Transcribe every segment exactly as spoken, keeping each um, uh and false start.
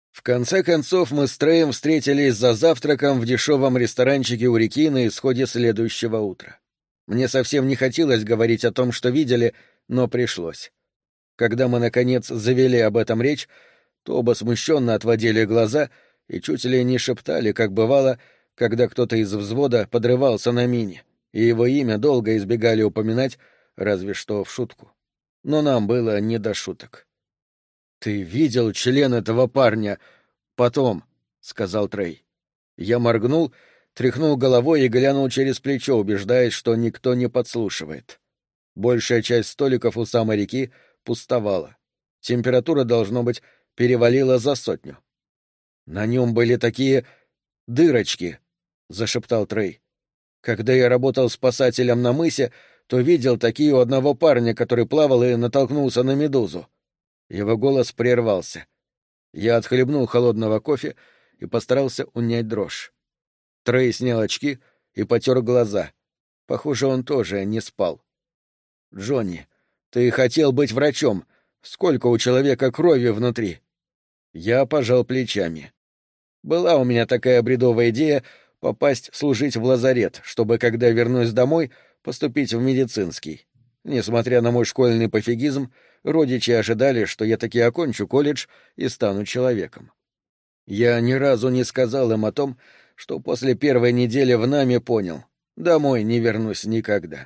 В конце концов мы с Трэем встретились за завтраком в дешевом ресторанчике у реки на исходе следующего утра. Мне совсем не хотелось говорить о том, что видели, но пришлось. Когда мы, наконец, завели об этом речь, то оба смущенно отводили глаза и чуть ли не шептали, как бывало, когда кто-то из взвода подрывался на мине, и его имя долго избегали упоминать, разве что в шутку. Но нам было не до шуток. «Ты видел член этого парня? Потом», — сказал Трей. Я моргнул, тряхнул головой и глянул через плечо, убеждаясь, что никто не подслушивает. Большая часть столиков у самой реки пустовала. Температура, должно быть, перевалила за сотню. «На нем были такие дырочки», — зашептал Трей. «Когда я работал спасателем на мысе, то видел такие у одного парня, который плавал и натолкнулся на медузу». Его голос прервался. Я отхлебнул холодного кофе и постарался унять дрожь. Трей снял очки и потер глаза. Похоже, он тоже не спал. «Джонни, ты хотел быть врачом. Сколько у человека крови внутри?» Я пожал плечами. Была у меня такая бредовая идея попасть служить в лазарет, чтобы, когда вернусь домой, поступить в медицинский. Несмотря на мой школьный пофигизм, родичи ожидали, что я таки окончу колледж и стану человеком. Я ни разу не сказал им о том, что после первой недели в Наме понял — домой не вернусь никогда.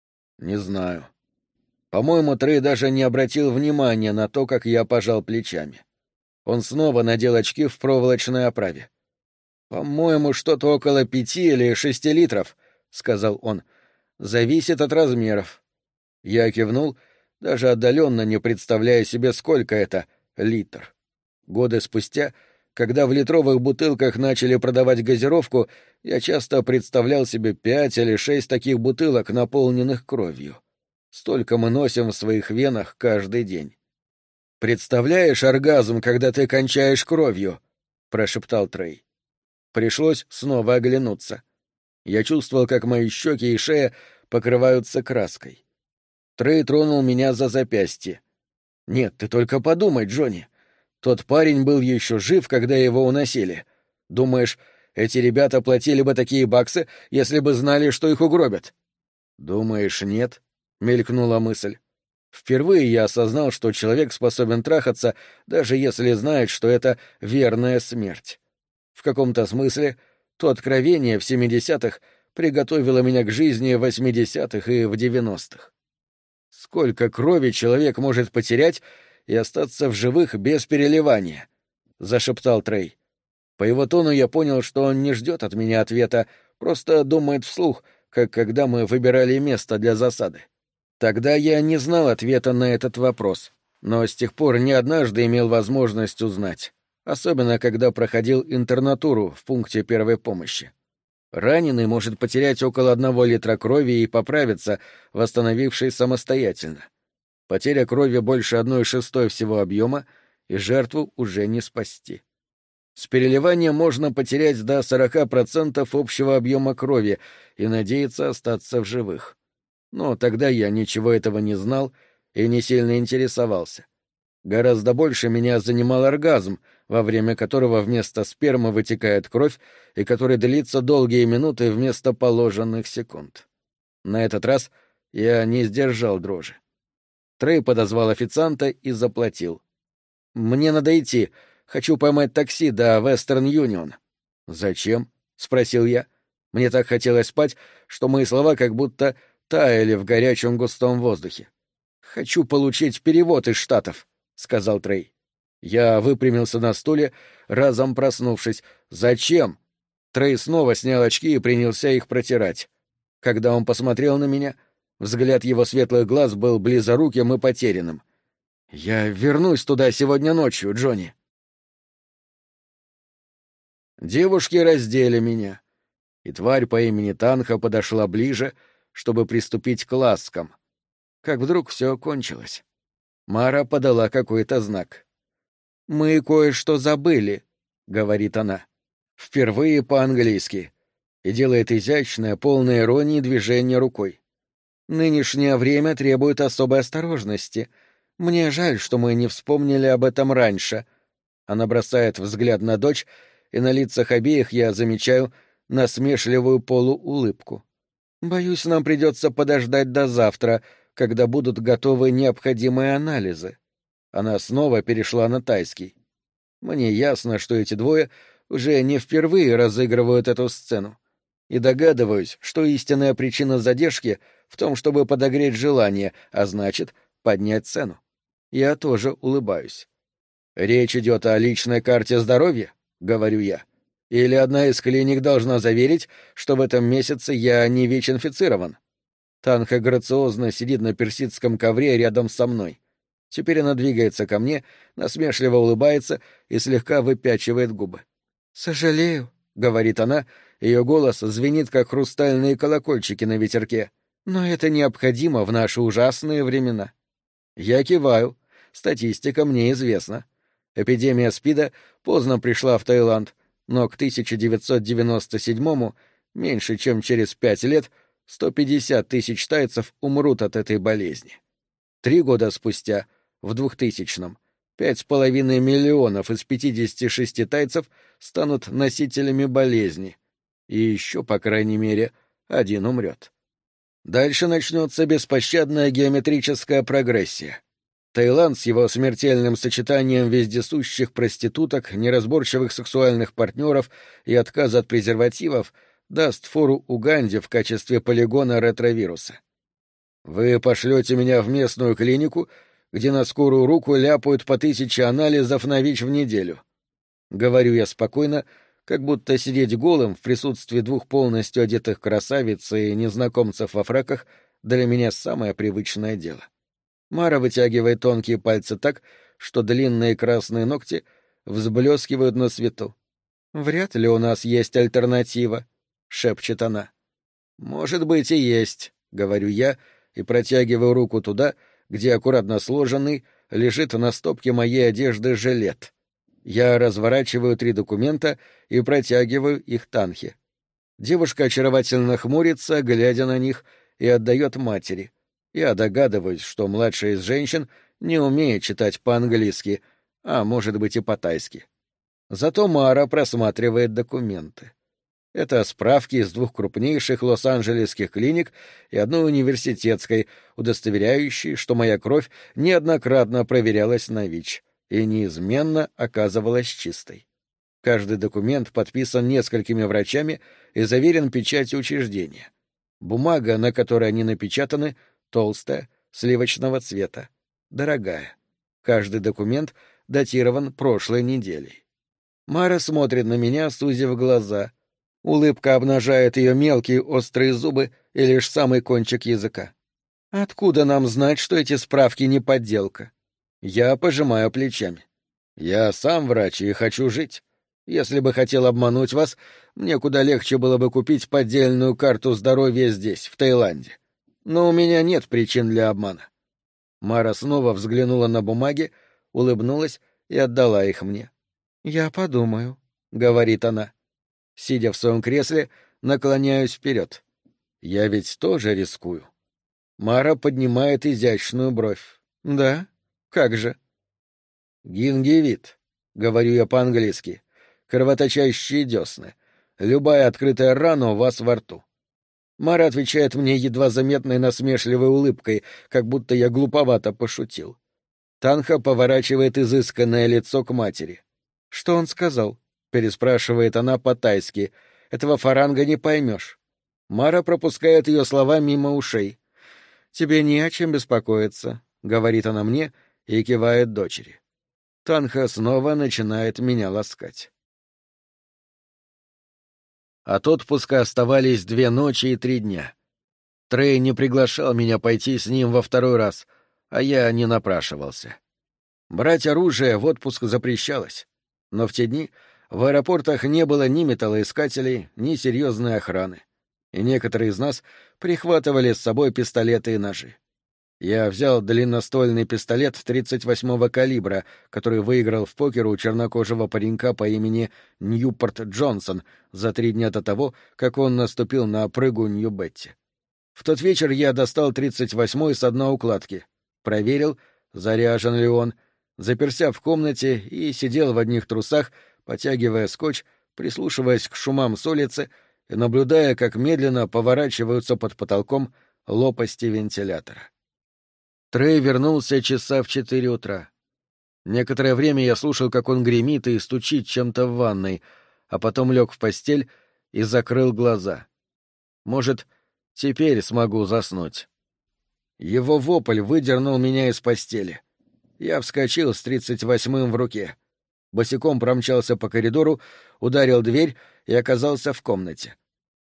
Не знаю. По-моему, Трей даже не обратил внимания на то, как я пожал плечами. Он снова надел очки в проволочной оправе. «По-моему, что-то около пяти или шести литров», — сказал он. «Зависит от размеров». Я кивнул, даже отдаленно не представляя себе, сколько это — литр. Годы спустя, когда в литровых бутылках начали продавать газировку, я часто представлял себе пять или шесть таких бутылок, наполненных кровью. Столько мы носим в своих венах каждый день. «Представляешь оргазм, когда ты кончаешь кровью?» — прошептал Трей. Пришлось снова оглянуться. Я чувствовал, как мои щеки и шея покрываются краской. Трей тронул меня за запястье. «Нет, ты только подумай, Джонни. Тот парень был еще жив, когда его уносили. Думаешь, эти ребята платили бы такие баксы, если бы знали, что их угробят?» «Думаешь, нет?» — мелькнула мысль. Впервые я осознал, что человек способен трахаться, даже если знает, что это верная смерть. В каком-то смысле то откровение в семидесятых приготовило меня к жизни в восьмидесятых и в девяностых. Сколько крови человек может потерять и остаться в живых без переливания? — зашептал Трей. По его тону я понял, что он не ждет от меня ответа, просто думает вслух, как когда мы выбирали место для засады. Тогда я не знал ответа на этот вопрос, но с тех пор не однажды имел возможность узнать, особенно когда проходил интернатуру в пункте первой помощи. Раненый может потерять около одного литра крови и поправиться, восстановившись самостоятельно. Потеря крови больше одной шестой всего объема, и жертву уже не спасти. С переливанием можно потерять до сорока процентов общего объема крови и надеяться остаться в живых. Но тогда я ничего этого не знал и не сильно интересовался. Гораздо больше меня занимал оргазм, во время которого вместо спермы вытекает кровь и который длится долгие минуты вместо положенных секунд. На этот раз я не сдержал дрожи. Трей подозвал официанта и заплатил. «Мне надо идти. Хочу поймать такси до Вестерн Юнион». «Зачем?» — спросил я. Мне так хотелось спать, что мои слова как будто таяли в горячем густом воздухе. «Хочу получить перевод из Штатов», — сказал Трей. Я выпрямился на стуле, разом проснувшись. «Зачем?» Трей снова снял очки и принялся их протирать. Когда он посмотрел на меня, взгляд его светлых глаз был близоруким и потерянным. «Я вернусь туда сегодня ночью, Джонни». Девушки раздели меня, и тварь по имени Танха подошла ближе, чтобы приступить к ласкам. Как вдруг все кончилось. Мара подала какой-то знак. «Мы кое-что забыли», — говорит она. Впервые по-английски. И делает изящное, полное иронии движение рукой. «Нынешнее время требует особой осторожности. Мне жаль, что мы не вспомнили об этом раньше». Она бросает взгляд на дочь, и на лицах обеих я замечаю насмешливую полуулыбку. «Боюсь, нам придется подождать до завтра, когда будут готовы необходимые анализы». Она снова перешла на тайский. Мне ясно, что эти двое уже не впервые разыгрывают эту сцену. И догадываюсь, что истинная причина задержки в том, чтобы подогреть желание, а значит, поднять цену. Я тоже улыбаюсь. «Речь идет о личной карте здоровья?» — говорю я. «Или одна из клиник должна заверить, что в этом месяце я не ВИЧ-инфицирован?» Танха грациозно сидит на персидском ковре рядом со мной. Теперь она двигается ко мне, насмешливо улыбается и слегка выпячивает губы. «Сожалею», — говорит она, ее голос звенит, как хрустальные колокольчики на ветерке. «Но это необходимо в наши ужасные времена». Я киваю. Статистика мне известна. Эпидемия СПИДа поздно пришла в Таиланд, но к тысяча девятьсот девяносто седьмому, меньше чем через пять лет, сто пятьдесят тысяч тайцев умрут от этой болезни. Три года спустя, в двухтысячном, пять с половиной миллионов из пятидесяти шести тайцев станут носителями болезни, и еще, по крайней мере, один умрет. Дальше начнется беспощадная геометрическая прогрессия. Таиланд с его смертельным сочетанием вездесущих проституток, неразборчивых сексуальных партнеров и отказа от презервативов даст фору Уганде в качестве полигона ретровируса. Вы пошлете меня в местную клинику, где на скорую руку ляпают по тысяче анализов на ВИЧ в неделю. Говорю я спокойно, как будто сидеть голым в присутствии двух полностью одетых красавиц и незнакомцев во фраках для меня самое привычное дело. Мара вытягивает тонкие пальцы так, что длинные красные ногти взблескивают на свету. «Вряд ли у нас есть альтернатива», — шепчет она. «Может быть и есть», — говорю я и протягиваю руку туда, где аккуратно сложенный лежит на стопке моей одежды жилет. Я разворачиваю три документа и протягиваю их Танхе. Девушка очаровательно хмурится, глядя на них, и отдает матери. Я догадываюсь, что младшая из женщин не умеет читать по-английски, а может быть и по-тайски. Зато Мара просматривает документы. Это справки из двух крупнейших лос-анджелесских клиник и одной университетской, удостоверяющие, что моя кровь неоднократно проверялась на ВИЧ и неизменно оказывалась чистой. Каждый документ подписан несколькими врачами и заверен печатью учреждения. Бумага, на которой они напечатаны, толстая, сливочного цвета, дорогая. Каждый документ датирован прошлой неделей. Мара смотрит на меня, сузив глаза. Улыбка обнажает ее мелкие острые зубы и лишь самый кончик языка. «Откуда нам знать, что эти справки не подделка?» Я пожимаю плечами. «Я сам врач и хочу жить. Если бы хотел обмануть вас, мне куда легче было бы купить поддельную карту здоровья здесь, в Таиланде. Но у меня нет причин для обмана». Мара снова взглянула на бумаги, улыбнулась и отдала их мне. «Я подумаю», — говорит она. Сидя в своем кресле, наклоняюсь вперед. Я ведь тоже рискую. Мара поднимает изящную бровь. «Да? Как же?» «Гингивит», — говорю я по-английски. «Кровоточащие десны. Любая открытая рана у вас во рту». Мара отвечает мне едва заметной насмешливой улыбкой, как будто я глуповато пошутил. Танха поворачивает изысканное лицо к матери. «Что он сказал?» — переспрашивает она по-тайски. «Этого фаранга не поймешь». Мара пропускает ее слова мимо ушей. «Тебе не о чем беспокоиться», — говорит она мне и кивает дочери. Танха снова начинает меня ласкать. От отпуска оставались две ночи и три дня. Трей не приглашал меня пойти с ним во второй раз, а я не напрашивался. Брать оружие в отпуск запрещалось, но в те дни в аэропортах не было ни металлоискателей, ни серьезной охраны, и некоторые из нас прихватывали с собой пистолеты и ножи. Я взял длинноствольный пистолет тридцать восьмого калибра, который выиграл в покер у чернокожего паренька по имени Ньюпорт Джонсон за три дня до того, как он наступил на прыгу Нью-Бетти. В тот вечер я достал тридцать восьмой с дна укладки, проверил, заряжен ли он, заперся в комнате и сидел в одних трусах, потягивая скотч, прислушиваясь к шумам с улицы и наблюдая, как медленно поворачиваются под потолком лопасти вентилятора. Трей вернулся часа в четыре утра. Некоторое время я слушал, как он гремит и стучит чем-то в ванной, а потом лег в постель и закрыл глаза. Может, теперь смогу заснуть. Его вопль выдернул меня из постели. Я вскочил с тридцать восьмым в руке. Босиком промчался по коридору, ударил дверь и оказался в комнате.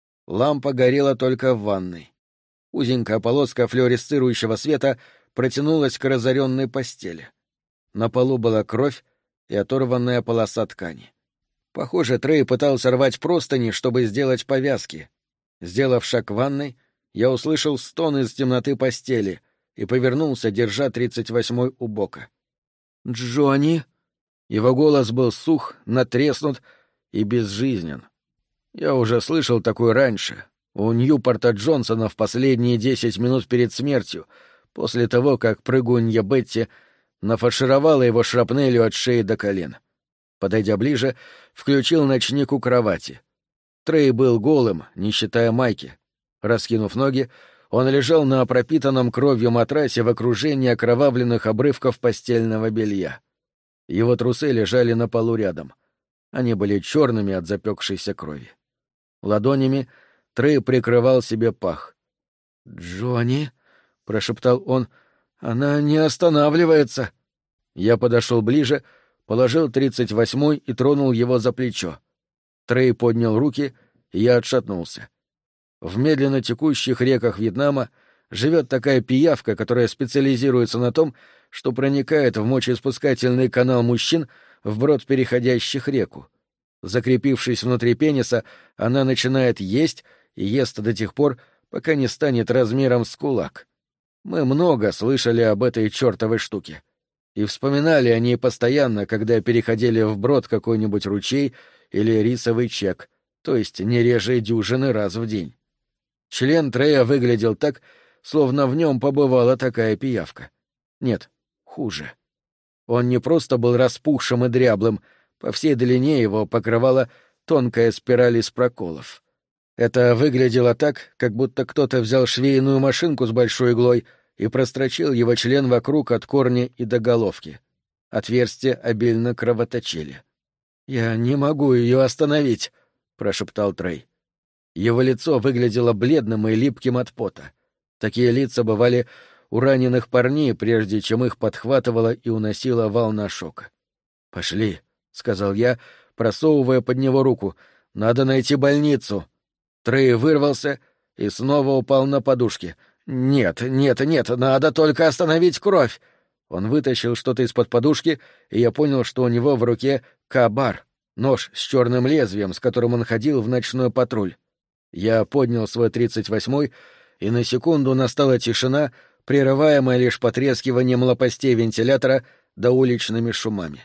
Лампа горела только в ванной. Узенькая полоска флуоресцирующего света протянулась к разоренной постели. На полу была кровь и оторванная полоса ткани. Похоже, Трей пытался рвать простыни, чтобы сделать повязки. Сделав шаг к ванной, я услышал стон из темноты постели и повернулся, держа тридцать восьмой у бока. «Джонни!» Его голос был сух, натреснут и безжизнен. Я уже слышал такое раньше, у Ньюпорта Джонсона в последние десять минут перед смертью, после того, как прыгунья Бетти нафаршировала его шрапнелью от шеи до колен. Подойдя ближе, включил ночник у кровати. Трей был голым, не считая майки. Раскинув ноги, он лежал на пропитанном кровью матрасе в окружении окровавленных обрывков постельного белья. Его трусы лежали на полу рядом. Они были черными от запекшейся крови. Ладонями Трей прикрывал себе пах. «Джонни», — прошептал он, — «она не останавливается». Я подошел ближе, положил тридцать восьмой и тронул его за плечо. Трей поднял руки, и я отшатнулся. В медленно текущих реках Вьетнама живет такая пиявка, которая специализируется на том, что проникает в мочеиспускательный канал мужчин вброд переходящих реку. Закрепившись внутри пениса, она начинает есть и ест до тех пор, пока не станет размером с кулак. Мы много слышали об этой чертовой штуке. И вспоминали о ней постоянно, когда переходили вброд какой-нибудь ручей или рисовый чек, то есть не реже дюжины раз в день. Член Трея выглядел так, словно в нем побывала такая пиявка. Нет, хуже. Он не просто был распухшим и дряблым, по всей длине его покрывала тонкая спираль из проколов. Это выглядело так, как будто кто-то взял швейную машинку с большой иглой и прострочил его член вокруг от корня и до головки. Отверстия обильно кровоточили. «Я не могу ее остановить», — прошептал Трей. Его лицо выглядело бледным и липким от пота. Такие лица бывали у раненых парней, прежде чем их подхватывала и уносила волна шока. «Пошли», — сказал я, просовывая под него руку. «Надо найти больницу». Трей вырвался и снова упал на подушки. «Нет, нет, нет, надо только остановить кровь!» Он вытащил что-то из-под подушки, и я понял, что у него в руке кабар, нож с черным лезвием, с которым он ходил в ночной патруль. Я поднял свой тридцать восьмой, и на секунду настала тишина, прерываемая лишь потрескиванием лопастей вентилятора да уличными шумами.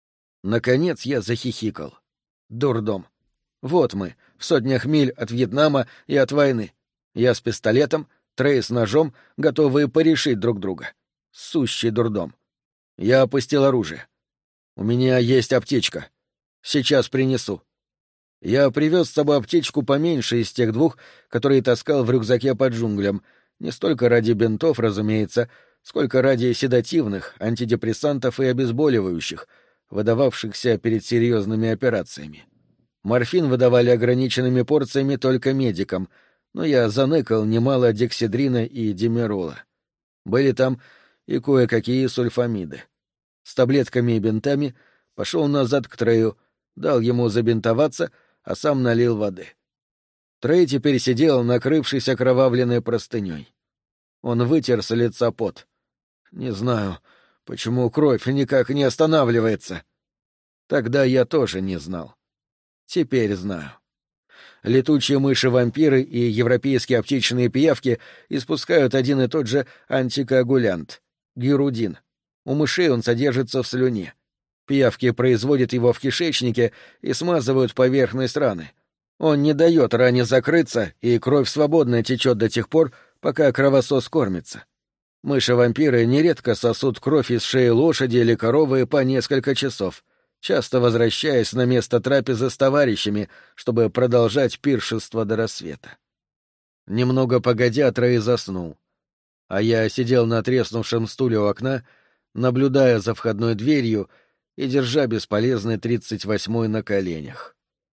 Наконец я захихикал. Дурдом. Вот мы, в сотнях миль от Вьетнама и от войны. Я с пистолетом, Трей с ножом, готовые порешить друг друга. Сущий дурдом. Я опустил оружие. У меня есть аптечка. Сейчас принесу. Я привез с собой аптечку поменьше из тех двух, которые таскал в рюкзаке под джунглям, не столько ради бинтов, разумеется, сколько ради седативных, антидепрессантов и обезболивающих, выдававшихся перед серьезными операциями. Морфин выдавали ограниченными порциями только медикам, но я заныкал немало дексидрина и димерола. Были там и кое-какие сульфамиды. С таблетками и бинтами пошел назад к Трею, дал ему забинтоваться, а сам налил воды. Трей теперь сидел, накрывшись окровавленной простыней. Он вытер с лица пот. «Не знаю, почему кровь никак не останавливается». Тогда я тоже не знал. Теперь знаю. Летучие мыши-вампиры и европейские аптечные пиявки испускают один и тот же антикоагулянт — гирудин. У мышей он содержится в слюне. Пиявки производят его в кишечнике и смазывают поверхность раны. Он не дает ране закрыться, и кровь свободно течет до тех пор, пока кровосос кормится. Мыши-вампиры нередко сосут кровь из шеи лошади или коровы по несколько часов, часто возвращаясь на место трапезы с товарищами, чтобы продолжать пиршество до рассвета. Немного погодя, Трей заснул, а я сидел на треснувшем стуле у окна, наблюдая за входной дверью и держа бесполезный тридцать восьмой на коленях.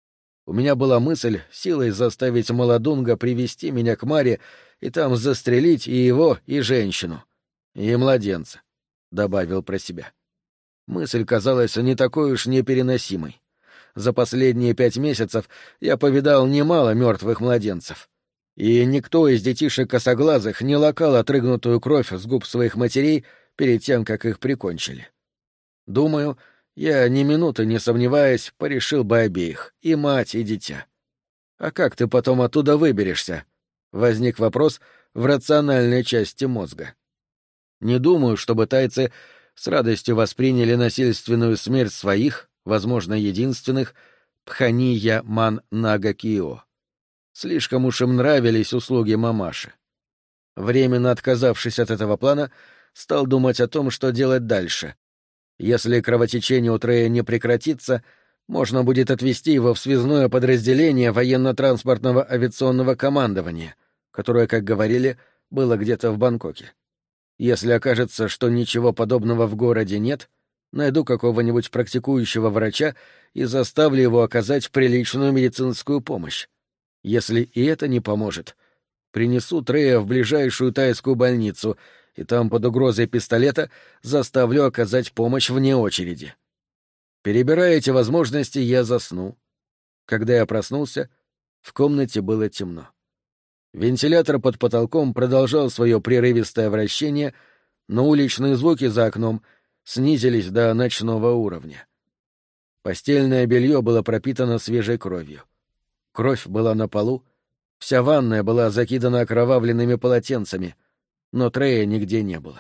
У меня была мысль силой заставить Молодунга привести меня к Маре и там застрелить и его, и женщину, и младенца, — добавил про себя. Мысль казалась не такой уж непереносимой. За последние пять месяцев я повидал немало мертвых младенцев, и никто из детишек косоглазых не лакал отрыгнутую кровь с губ своих матерей перед тем, как их прикончили. Думаю, я ни минуты не сомневаясь порешил бы обеих, и мать, и дитя. А как ты потом оттуда выберешься? Возник вопрос в рациональной части мозга. Не думаю, чтобы тайцы с радостью восприняли насильственную смерть своих, возможно, единственных, Пхания Ман Нага Кио. Слишком уж им нравились услуги мамаши. Временно отказавшись от этого плана, стал думать о том, что делать дальше. Если кровотечение у Трея не прекратится, можно будет отвезти его в связное подразделение военно-транспортного авиационного командования, которое, как говорили, было где-то в Бангкоке. Если окажется, что ничего подобного в городе нет, найду какого-нибудь практикующего врача и заставлю его оказать приличную медицинскую помощь. Если и это не поможет, принесу Трея в ближайшую тайскую больницу — и там под угрозой пистолета заставлю оказать помощь вне очереди. Перебирая эти возможности, я заснул. Когда я проснулся, в комнате было темно. Вентилятор под потолком продолжал свое прерывистое вращение, но уличные звуки за окном снизились до ночного уровня. Постельное белье было пропитано свежей кровью. Кровь была на полу, вся ванная была закидана окровавленными полотенцами — но Трея нигде не было.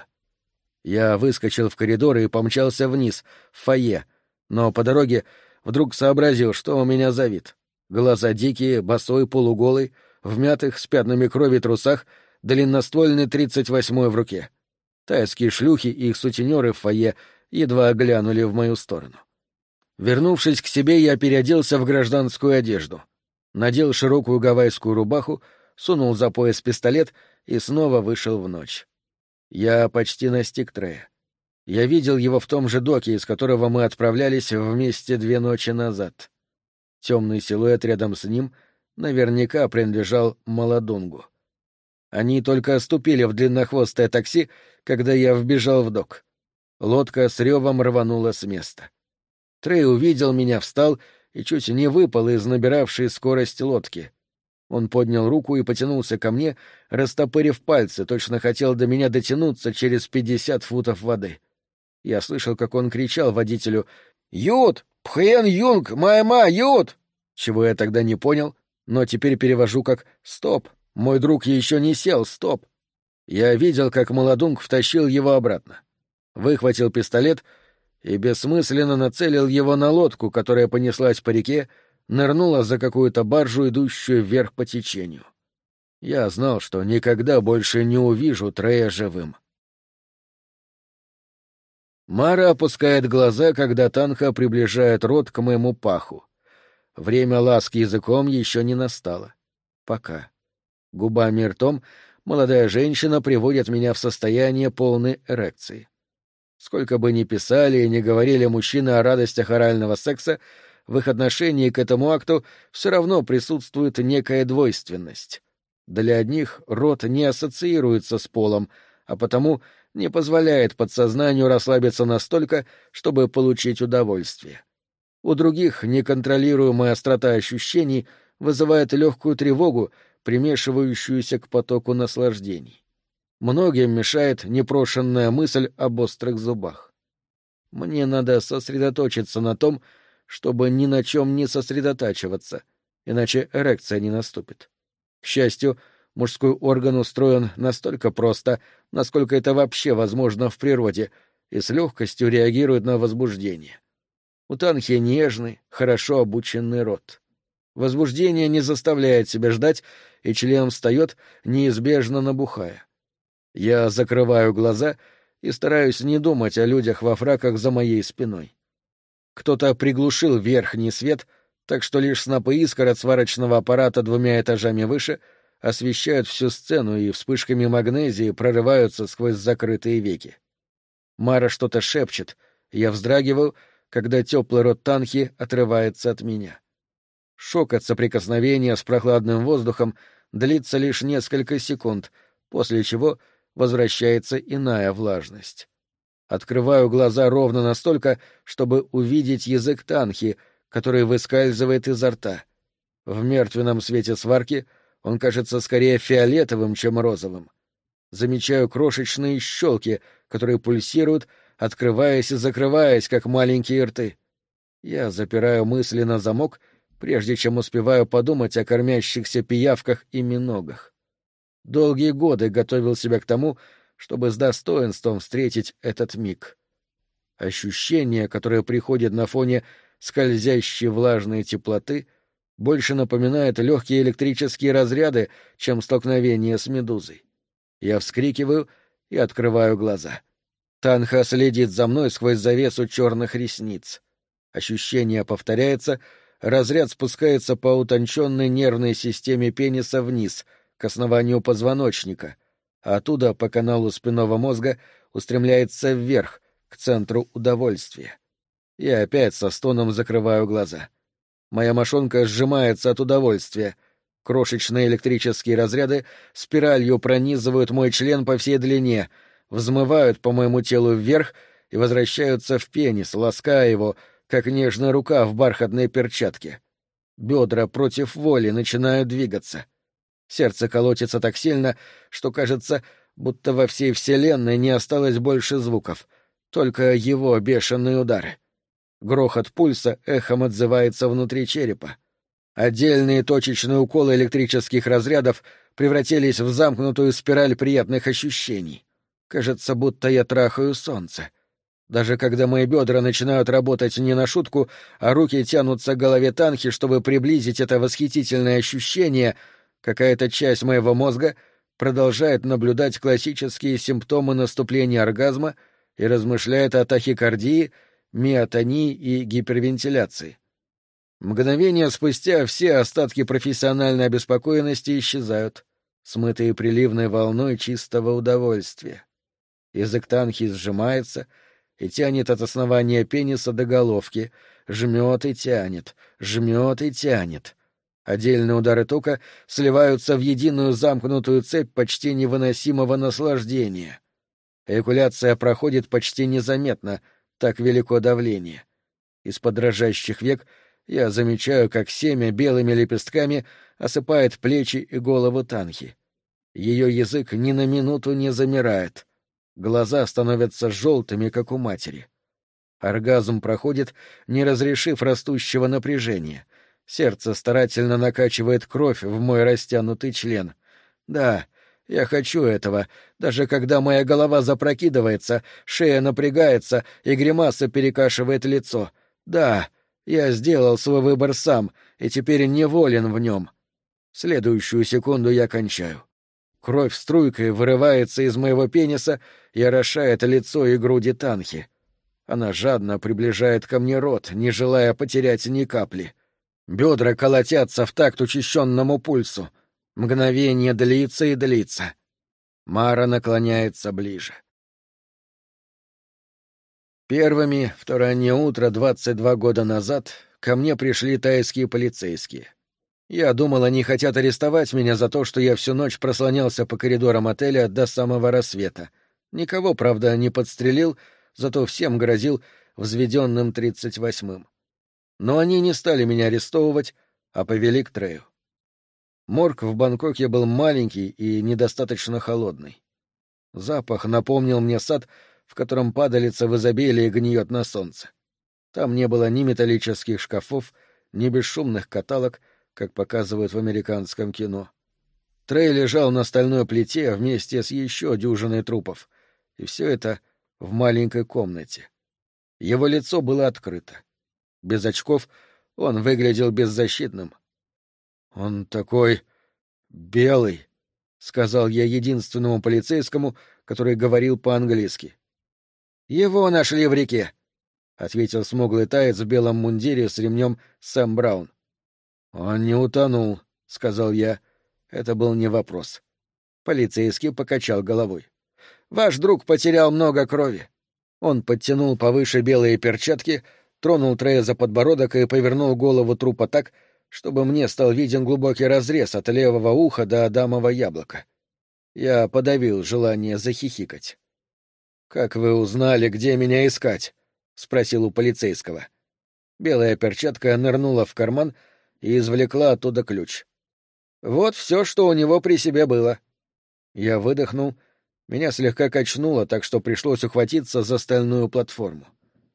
Я выскочил в коридор и помчался вниз, в фойе, но по дороге вдруг сообразил, что у меня за вид. Глаза дикие, босой, полуголый, в мятых с пятнами крови трусах, длинноствольный тридцать восьмой в руке. Тайские шлюхи и их сутенеры в фойе едва глянули в мою сторону. Вернувшись к себе, я переоделся в гражданскую одежду, надел широкую гавайскую рубаху, сунул за пояс пистолет и снова вышел в ночь. Я почти настиг Трея. Я видел его в том же доке, из которого мы отправлялись вместе две ночи назад. Темный силуэт рядом с ним наверняка принадлежал Молодунгу. Они только ступили в длиннохвостое такси, когда я вбежал в док. Лодка с ревом рванула с места. Трей увидел меня, встал и чуть не выпал из набиравшей скорость лодки. Он поднял руку и потянулся ко мне, растопырив пальцы, точно хотел до меня дотянуться через пятьдесят футов воды. Я слышал, как он кричал водителю «Ют! Пхен Юнг! Майма! Ют!» Чего я тогда не понял, но теперь перевожу как «Стоп! Мой друг еще не сел! Стоп!» Я видел, как Молодунг втащил его обратно. Выхватил пистолет и бессмысленно нацелил его на лодку, которая понеслась по реке, нырнула за какую-то баржу, идущую вверх по течению. Я знал, что никогда больше не увижу Трея живым. Мара опускает глаза, когда Танха приближает рот к моему паху. Время ласки языком еще не настало. Пока. Губами и ртом молодая женщина приводит меня в состояние полной эрекции. Сколько бы ни писали и ни говорили мужчины о радостях орального секса, в их отношении к этому акту все равно присутствует некая двойственность. Для одних рот не ассоциируется с полом, а потому не позволяет подсознанию расслабиться настолько, чтобы получить удовольствие. У других неконтролируемая острота ощущений вызывает легкую тревогу, примешивающуюся к потоку наслаждений. Многим мешает непрошенная мысль об острых зубах. Мне надо сосредоточиться на том, чтобы ни на чем не сосредотачиваться, иначе эрекция не наступит. К счастью, мужской орган устроен настолько просто, насколько это вообще возможно в природе, и с легкостью реагирует на возбуждение. У Танхи нежный, хорошо обученный рот. Возбуждение не заставляет себя ждать, и член встает, неизбежно набухая. Я закрываю глаза и стараюсь не думать о людях во фраках за моей спиной. Кто-то приглушил верхний свет, так что лишь снопы искр от сварочного аппарата двумя этажами выше освещают всю сцену и вспышками магнезии прорываются сквозь закрытые веки. Мара что-то шепчет, и я вздрагиваю, когда теплый рот Танхи отрывается от меня. Шок от соприкосновения с прохладным воздухом длится лишь несколько секунд, после чего возвращается иная влажность. Открываю глаза ровно настолько, чтобы увидеть язык Танхи, который выскальзывает изо рта. В мертвенном свете сварки он кажется скорее фиолетовым, чем розовым. Замечаю крошечные щелки, которые пульсируют, открываясь и закрываясь, как маленькие рты. Я запираю мысли на замок, прежде чем успеваю подумать о кормящихся пиявках и миногах. Долгие годы готовил себя к тому, чтобы с достоинством встретить этот миг. Ощущение, которое приходит на фоне скользящей влажной теплоты, больше напоминает легкие электрические разряды, чем столкновение с медузой. Я вскрикиваю и открываю глаза. Танха следит за мной сквозь завесу черных ресниц. Ощущение повторяется, разряд спускается по утонченной нервной системе пениса вниз, к основанию позвоночника, а оттуда по каналу спинного мозга устремляется вверх, к центру удовольствия. Я опять со стоном закрываю глаза. Моя мошонка сжимается от удовольствия. Крошечные электрические разряды спиралью пронизывают мой член по всей длине, взмывают по моему телу вверх и возвращаются в пенис, лаская его, как нежная рука в бархатной перчатке. Бедра против воли начинают двигаться. Сердце колотится так сильно, что кажется, будто во всей вселенной не осталось больше звуков, только его бешеные удары. Грохот пульса эхом отзывается внутри черепа. Отдельные точечные уколы электрических разрядов превратились в замкнутую спираль приятных ощущений. Кажется, будто я трахаю солнце. Даже когда мои бедра начинают работать не на шутку, а руки тянутся к голове Танхи, чтобы приблизить это восхитительное ощущение, какая-то часть моего мозга продолжает наблюдать классические симптомы наступления оргазма и размышляет о тахикардии, миотонии и гипервентиляции. Мгновение спустя все остатки профессиональной обеспокоенности исчезают, смытые приливной волной чистого удовольствия. Язык Танхи сжимается и тянет от основания пениса до головки, жмет и тянет, жмет и тянет. Отдельные удары тока сливаются в единую замкнутую цепь почти невыносимого наслаждения. Эякуляция проходит почти незаметно, так велико давление. Из-под дрожащих век я замечаю, как семя белыми лепестками осыпает плечи и голову Танхи. Ее язык ни на минуту не замирает. Глаза становятся желтыми, как у матери. Оргазм проходит, не разрешив растущего напряжения. Сердце старательно накачивает кровь в мой растянутый член. Да, я хочу этого, даже когда моя голова запрокидывается, шея напрягается и гримаса перекашивает лицо. Да, я сделал свой выбор сам и теперь неволен в нем. В следующую секунду я кончаю. Кровь струйкой вырывается из моего пениса и орошает лицо и груди Танхи. Она жадно приближает ко мне рот, не желая потерять ни капли. Бедра колотятся в такт учащенному пульсу. Мгновение длится и длится. Мара наклоняется ближе. Первыми в то раннее утро двадцать два года назад ко мне пришли тайские полицейские. Я думал, они хотят арестовать меня за то, что я всю ночь прослонялся по коридорам отеля до самого рассвета. Никого, правда, не подстрелил, зато всем грозил взведенным тридцать восьмым. Но они не стали меня арестовывать, а повели к Трею. Морг в Бангкоке был маленький и недостаточно холодный. Запах напомнил мне сад, в котором падалица в изобилии гниет на солнце. Там не было ни металлических шкафов, ни бесшумных каталог, как показывают в американском кино. Трей лежал на стальной плите вместе с еще дюжиной трупов, и все это в маленькой комнате. Его лицо было открыто. Без очков он выглядел беззащитным. Он такой белый, — сказал я единственному полицейскому, который говорил по-английски. «Его нашли в реке», — ответил смуглый таец в белом мундире с ремнем Сэм Браун. «Он не утонул», — сказал я. Это был не вопрос. Полицейский покачал головой. «Ваш друг потерял много крови». Он подтянул повыше белые перчатки, тронул Трея за подбородок и повернул голову трупа так, чтобы мне стал виден глубокий разрез от левого уха до адамового яблока. Я подавил желание захихикать. «Как вы узнали, где меня искать?» — спросил у полицейского. Белая перчатка нырнула в карман и извлекла оттуда ключ. «Вот все, что у него при себе было». Я выдохнул, меня слегка качнуло, так что пришлось ухватиться за стальную платформу.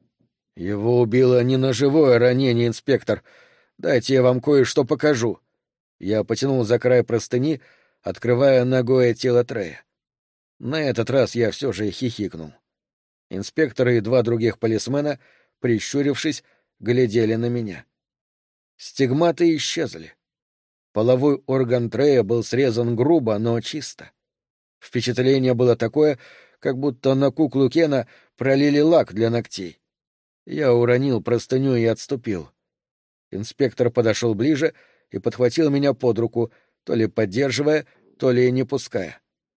«Его убило не ножевое ранение, инспектор. Дайте я вам кое-что покажу». Я потянул за край простыни, открывая ногое тело Трея. На этот раз я все же хихикнул. Инспектор и два других полисмена, прищурившись, глядели на меня. Стигматы исчезли. Половой орган Трея был срезан грубо, но чисто. Впечатление было такое, как будто на куклу Кена пролили лак для ногтей. Я уронил простыню и отступил. Инспектор подошел ближе и подхватил меня под руку, то ли поддерживая, то ли не пуская.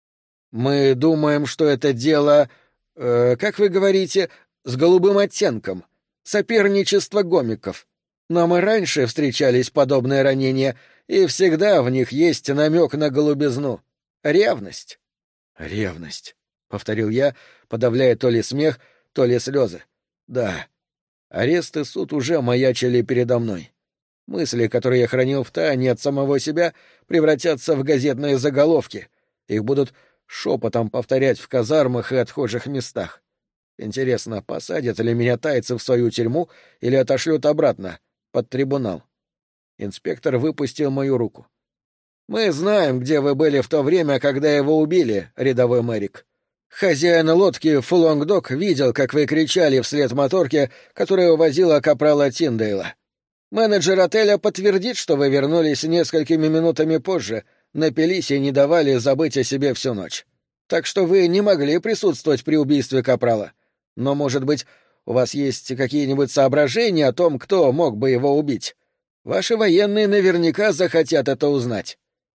«Мы думаем, что это дело, э, как вы говорите, с голубым оттенком, соперничество гомиков. Но мы раньше встречались подобные ранения, и всегда в них есть намек на голубизну. Ревность». «Ревность», — повторил я, подавляя то ли смех, то ли слезы. «Да». Арест и суд уже маячили передо мной. Мысли, которые я хранил в тайне от самого себя, превратятся в газетные заголовки. Их будут шепотом повторять в казармах и отхожих местах. Интересно, посадят ли меня тайцы в свою тюрьму или отошлют обратно, под трибунал? Инспектор выпустил мою руку. «Мы знаем, где вы были в то время, когда его убили, рядовой Мэрик. Хозяин лодки Фулонгдок видел, как вы кричали вслед моторке, которая увозила капрала Тиндейла. Менеджер отеля подтвердит, что вы вернулись несколькими минутами позже, напились и не давали забыть о себе всю ночь. Так что вы не могли присутствовать при убийстве капрала. Но, может быть, у вас есть какие-нибудь соображения о том, кто мог бы его убить? Ваши военные наверняка захотят это узнать».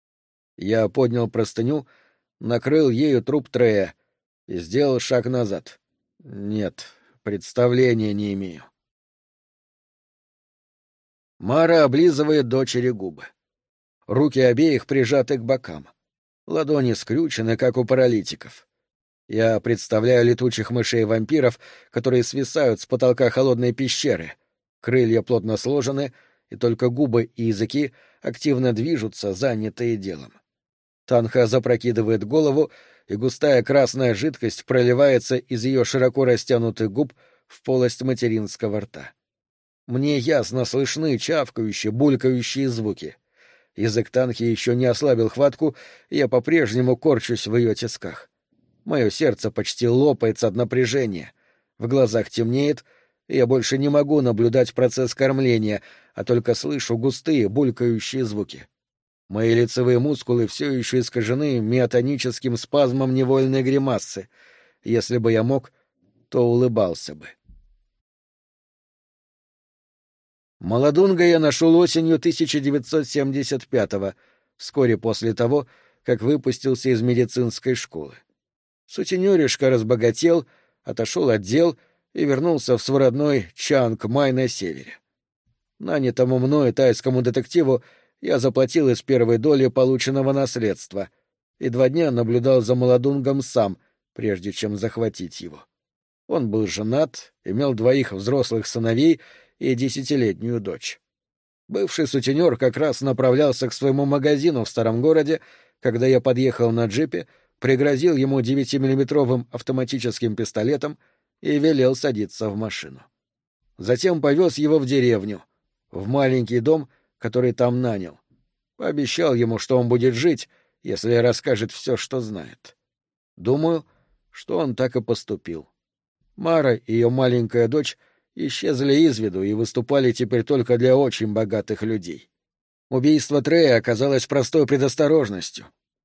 Я поднял простыню, накрыл ею труп Трея и сделал шаг назад. Нет, представления не имею. Мара облизывает дочери губы. Руки обеих прижаты к бокам. Ладони скрючены, как у паралитиков. Я представляю летучих мышей-вампиров, которые свисают с потолка холодной пещеры. Крылья плотно сложены, и только губы и языки активно движутся, занятые делом. Танха запрокидывает голову, и густая красная жидкость проливается из ее широко растянутых губ в полость материнского рта. Мне ясно слышны чавкающие, булькающие звуки. Язык Танхи еще не ослабил хватку, и я по-прежнему корчусь в ее тисках. Мое сердце почти лопается от напряжения. В глазах темнеет, и я больше не могу наблюдать процесс кормления, а только слышу густые, булькающие звуки. Мои лицевые мускулы все еще искажены миотоническим спазмом невольной гримасы. Если бы я мог, то улыбался бы. Маладунга я нашел осенью тысяча девятьсот семьдесят пятого, вскоре после того, как выпустился из медицинской школы. Сутенеришка разбогател, отошел от дел и вернулся в свой родной Чанг-Май на севере. Нанятому мною тайскому детективу я заплатил из первой доли полученного наследства и два дня наблюдал за Маладунгом сам, прежде чем захватить его. Он был женат, имел двоих взрослых сыновей и десятилетнюю дочь. Бывший сутенер как раз направлялся к своему магазину в старом городе, когда я подъехал на джипе, пригрозил ему девятимиллиметровым автоматическим пистолетом и велел садиться в машину. Затем повез его в деревню, в маленький дом, который там нанял. Пообещал ему, что он будет жить, если расскажет все, что знает. Думаю, что он так и поступил. Мара и ее маленькая дочь исчезли из виду и выступали теперь только для очень богатых людей. Убийство Трея оказалось простой предосторожностью.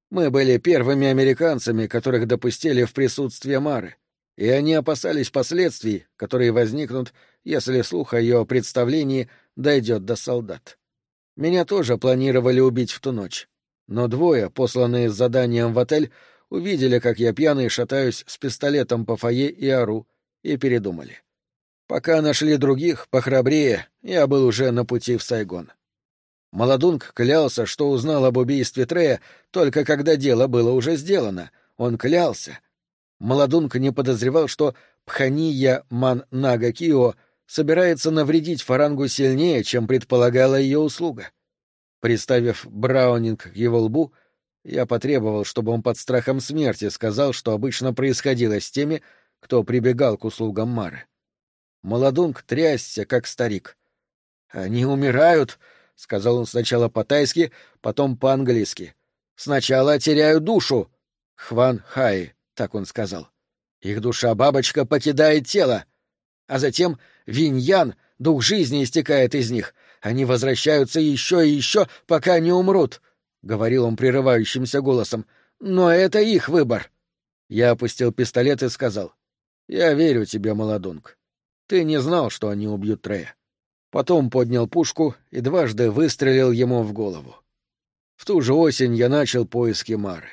Мы были первыми американцами, которых допустили в присутствие Мары, и они опасались последствий, которые возникнут, если слух о ее представлении дойдет до солдат. Меня тоже планировали убить в ту ночь, но двое, посланные с заданием в отель, увидели, как я пьяный шатаюсь с пистолетом по фойе и ору, и передумали. Пока нашли других, похрабрее, я был уже на пути в Сайгон. Молодунг клялся, что узнал об убийстве Трея только когда дело было уже сделано. Он клялся. Молодунг не подозревал, что Пхания Ман Нага Кио собирается навредить Фарангу сильнее, чем предполагала ее услуга. Приставив Браунинг к его лбу, я потребовал, чтобы он под страхом смерти сказал, что обычно происходило с теми, кто прибегал к услугам Мары. Молодунг трясся, как старик. «Они умирают», — сказал он сначала по-тайски, потом по-английски. «Сначала теряю душу». «Хван Хай», — так он сказал. «Их душа-бабочка покидает тело. А затем Виньян, дух жизни, истекает из них. Они возвращаются еще и еще, пока не умрут», — говорил он прерывающимся голосом. «Но это их выбор». Я опустил пистолет и сказал: «Я верю тебе, Молодунг. Ты не знал, что они убьют Трея». Потом поднял пушку и дважды выстрелил ему в голову. В ту же осень я начал поиски Мары.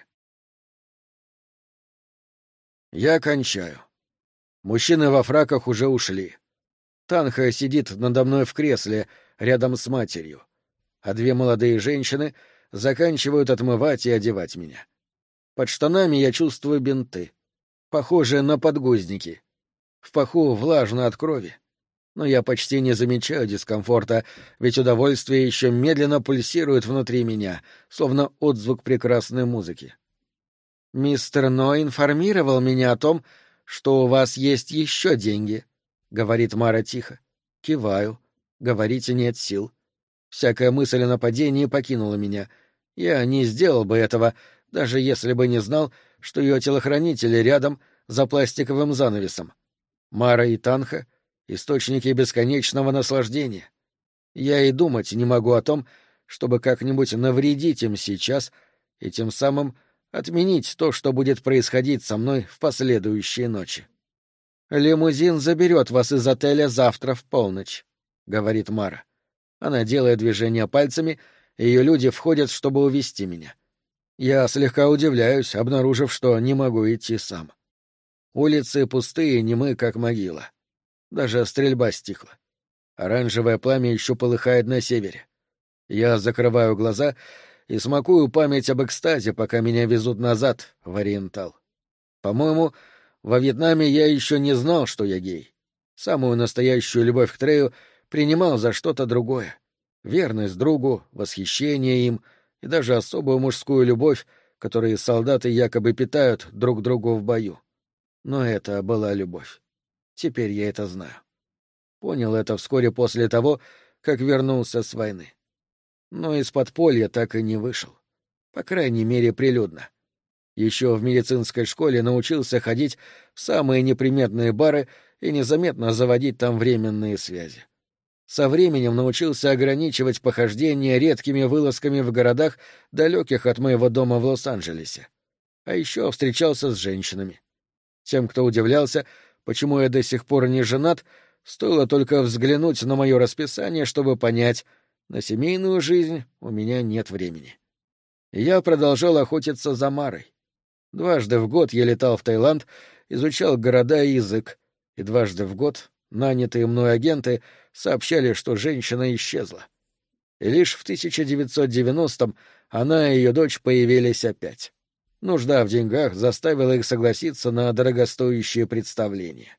Я кончаю. Мужчины во фраках уже ушли. Танха сидит надо мной в кресле, рядом с матерью, а две молодые женщины заканчивают отмывать и одевать меня. Под штанами я чувствую бинты, похожие на подгузники. В паху влажно от крови, но я почти не замечаю дискомфорта, ведь удовольствие еще медленно пульсирует внутри меня, словно отзвук прекрасной музыки. «Мистер Но информировал меня о том, что у вас есть еще деньги», — говорит Мара тихо. Киваю. Говорить нет сил. Всякая мысль о нападении покинула меня. Я не сделал бы этого, даже если бы не знал, что ее телохранители рядом за пластиковым занавесом. Мара и Танха — источники бесконечного наслаждения. Я и думать не могу о том, чтобы как-нибудь навредить им сейчас и тем самым отменить то, что будет происходить со мной в последующие ночи. «Лимузин заберет вас из отеля завтра в полночь», — говорит Мара. Она делает движение пальцами, и ее люди входят, чтобы увести меня. Я слегка удивляюсь, обнаружив, что не могу идти сам. Улицы пустые, немы, как могила. Даже стрельба стихла. Оранжевое пламя еще полыхает на севере. Я закрываю глаза и смакую память об экстазе, пока меня везут назад, в Ориентал. По-моему, во Вьетнаме я еще не знал, что я гей. Самую настоящую любовь к Трею принимал за что-то другое. Верность другу, восхищение им и даже особую мужскую любовь, которую солдаты якобы питают друг другу в бою. Но это была любовь. Теперь я это знаю. Понял это вскоре после того, как вернулся с войны. Но из подполья так и не вышел. По крайней мере, прилюдно. Еще в медицинской школе научился ходить в самые неприметные бары и незаметно заводить там временные связи. Со временем научился ограничивать похождения редкими вылазками в городах, далеких от моего дома в Лос-Анджелесе. А еще встречался с женщинами. Тем, кто удивлялся, почему я до сих пор не женат, стоило только взглянуть на мое расписание, чтобы понять, на семейную жизнь у меня нет времени. И я продолжал охотиться за Марой. Дважды в год я летал в Таиланд, изучал города и язык, и дважды в год нанятые мной агенты сообщали, что женщина исчезла. И лишь в тысяча девятьсот девяностом она и ее дочь появились опять. Нужда в деньгах заставила их согласиться на дорогостоящие представления.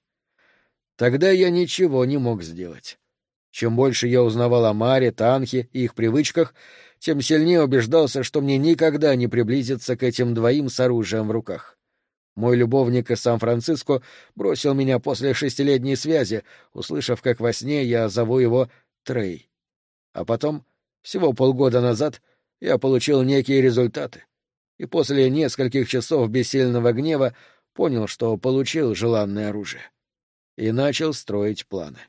Тогда я ничего не мог сделать. Чем больше я узнавал о Маре, Танхе и их привычках, тем сильнее убеждался, что мне никогда не приблизиться к этим двоим с оружием в руках. Мой любовник из Сан-Франциско бросил меня после шестилетней связи, услышав, как во сне я зову его Трей. А потом, всего полгода назад, я получил некие результаты, и после нескольких часов бессильного гнева понял, что получил желанное оружие. И начал строить планы.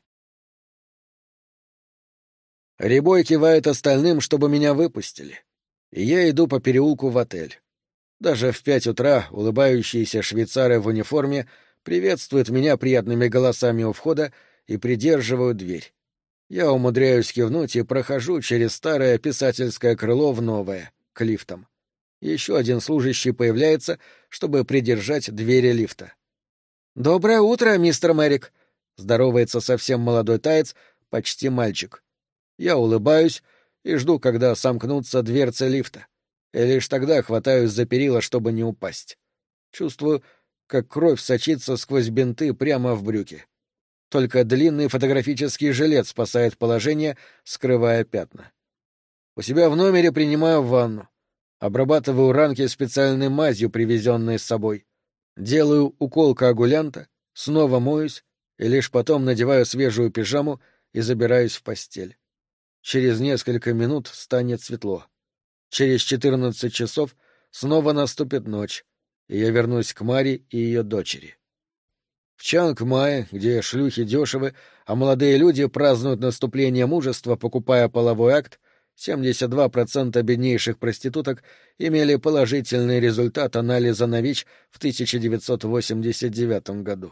Рябой кивает остальным, чтобы меня выпустили, и я иду по переулку в отель. Даже в пять утра улыбающиеся швейцары в униформе приветствуют меня приятными голосами у входа и придерживают дверь. Я умудряюсь кивнуть и прохожу через старое писательское крыло в новое, к лифтам. Еще один служащий появляется, чтобы придержать двери лифта. «Доброе утро, мистер Мэрик!» — здоровается совсем молодой таец, почти мальчик. Я улыбаюсь и жду, когда сомкнутся дверцы лифта, и лишь тогда хватаюсь за перила, чтобы не упасть. Чувствую, как кровь сочится сквозь бинты прямо в брюки. Только длинный фотографический жилет спасает положение, скрывая пятна. У себя в номере принимаю ванну. Обрабатываю ранки специальной мазью, привезенной с собой. Делаю укол коагулянта, снова моюсь и лишь потом надеваю свежую пижаму и забираюсь в постель. Через несколько минут станет светло. Через четырнадцать часов снова наступит ночь, и я вернусь к Маре и ее дочери. В Чанг-Мае, где шлюхи дешевы, а молодые люди празднуют наступление мужества, покупая половой акт, семьдесят два процента беднейших проституток имели положительный результат анализа на ВИЧ в тысяча девятьсот восемьдесят девятом году.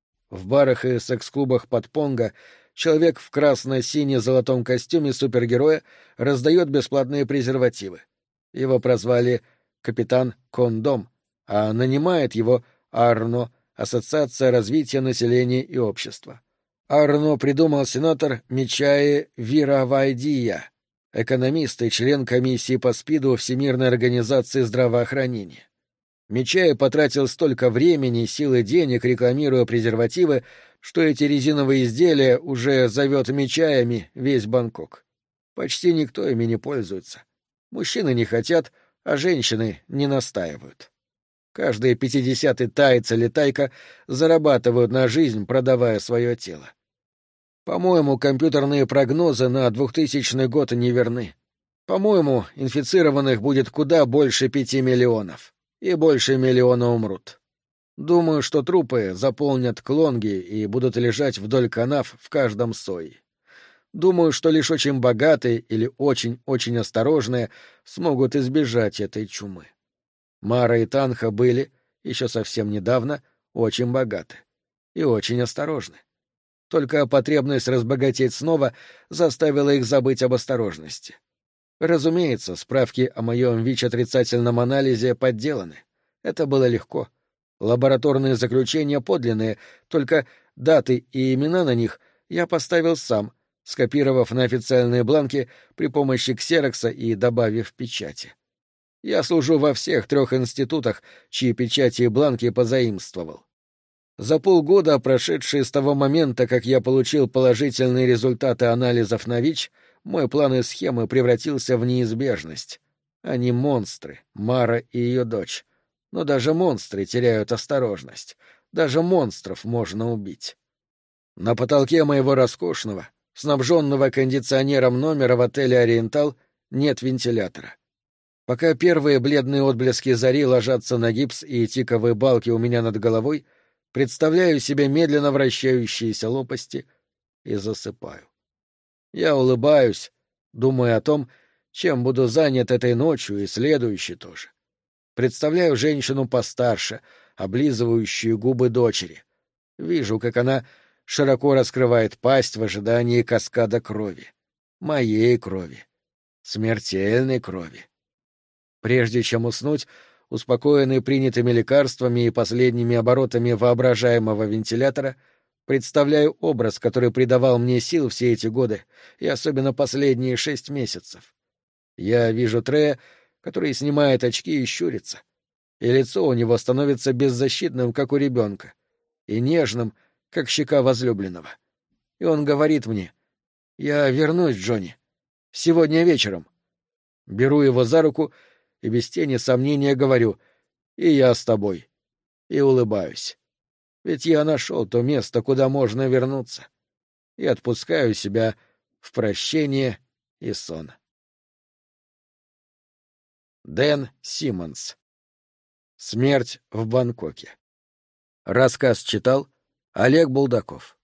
В барах и секс-клубах Подпонга человек в красно-сине-золотом костюме супергероя раздает бесплатные презервативы. Его прозвали «Капитан Кондом», а нанимает его Арно, Ассоциация развития населения и общества. Арно придумал сенатор Мичае Виравайдия, экономист и член комиссии по СПИДу Всемирной организации здравоохранения. Мичае потратил столько времени, сил и денег, рекламируя презервативы, что эти резиновые изделия уже зовет Мичаями весь Бангкок. Почти никто ими не пользуется. Мужчины не хотят, а женщины не настаивают. Каждый пятидесятый таец или тайка зарабатывают на жизнь, продавая свое тело. По-моему, компьютерные прогнозы на двухтысячный год неверны. По-моему, инфицированных будет куда больше пяти миллионов. И больше миллиона умрут. Думаю, что трупы заполнят клонги и будут лежать вдоль канав в каждом сое. Думаю, что лишь очень богатые или очень-очень осторожные смогут избежать этой чумы. Мара и Танха были, еще совсем недавно, очень богаты и очень осторожны. Только потребность разбогатеть снова заставила их забыть об осторожности. Разумеется, справки о моем ВИЧ-отрицательном анализе подделаны. Это было легко. Лабораторные заключения подлинные, только даты и имена на них я поставил сам, скопировав на официальные бланки при помощи ксерокса и добавив печати. Я служу во всех трех институтах, чьи печати и бланки позаимствовал. За полгода, прошедшие с того момента, как я получил положительные результаты анализов на ВИЧ, мой план и схемы превратился в неизбежность. Они монстры, Мара и ее дочь. Но даже монстры теряют осторожность. Даже монстров можно убить. На потолке моего роскошного, снабженного кондиционером номера в отеле «Ориентал» нет вентилятора. Пока первые бледные отблески зари ложатся на гипс и тиковые балки у меня над головой, представляю себе медленно вращающиеся лопасти и засыпаю. Я улыбаюсь, думая о том, чем буду занят этой ночью и следующей тоже. Представляю женщину постарше, облизывающую губы дочери. Вижу, как она широко раскрывает пасть в ожидании каскада крови. Моей крови. Смертельной крови. Прежде чем уснуть, успокоенный принятыми лекарствами и последними оборотами воображаемого вентилятора, представляю образ, который придавал мне сил все эти годы, и особенно последние шесть месяцев. Я вижу Трея, который снимает очки и щурится, и лицо у него становится беззащитным, как у ребенка, и нежным, как щека возлюбленного. И он говорит мне: «Я вернусь, Джонни. Сегодня вечером». Беру его за руку и без тени сомнения говорю: «И я с тобой». И улыбаюсь. Ведь я нашел то место, куда можно вернуться. И отпускаю себя в прощение и сон. Дэн Симмонс. Смерть в Бангкоке. Рассказ читал Олег Булдаков.